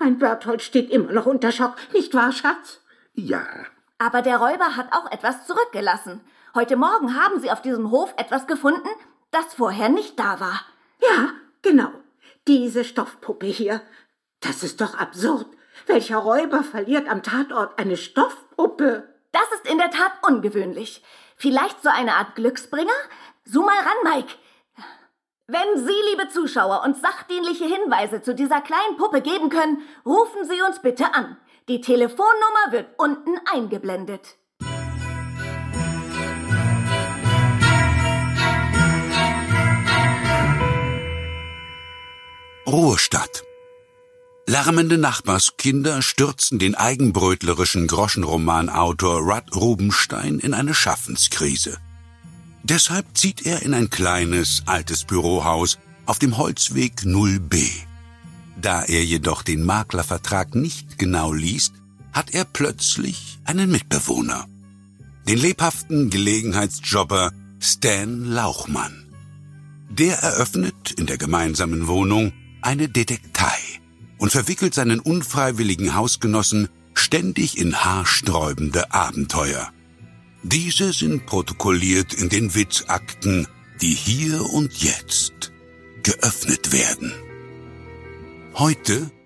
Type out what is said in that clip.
Mein Berthold steht immer noch unter Schock, nicht wahr, Schatz? Ja. Aber der Räuber hat auch etwas zurückgelassen. Heute Morgen haben sie auf diesem Hof etwas gefunden, das vorher nicht da war. Ja, genau. Diese Stoffpuppe hier. Das ist doch absurd. Welcher Räuber verliert am Tatort eine Stoffpuppe? Das ist in der Tat ungewöhnlich. Vielleicht so eine Art Glücksbringer? Zoom mal ran, Mike. Wenn Sie, liebe Zuschauer, uns sachdienliche Hinweise zu dieser kleinen Puppe geben können, rufen Sie uns bitte an. Die Telefonnummer wird unten eingeblendet. Ruhestadt. Lärmende Nachbarskinder stürzen den eigenbrötlerischen Groschenromanautor Rudd Rubenstein in eine Schaffenskrise. Deshalb zieht er in ein kleines, altes Bürohaus auf dem Holzweg 0b. Da er jedoch den Maklervertrag nicht genau liest, hat er plötzlich einen Mitbewohner. Den lebhaften Gelegenheitsjobber Stan Lauchmann. Der eröffnet in der gemeinsamen Wohnung eine Detektei und verwickelt seinen unfreiwilligen Hausgenossen ständig in haarsträubende Abenteuer. Diese sind protokolliert in den Witzakten, die hier und jetzt geöffnet werden. Heute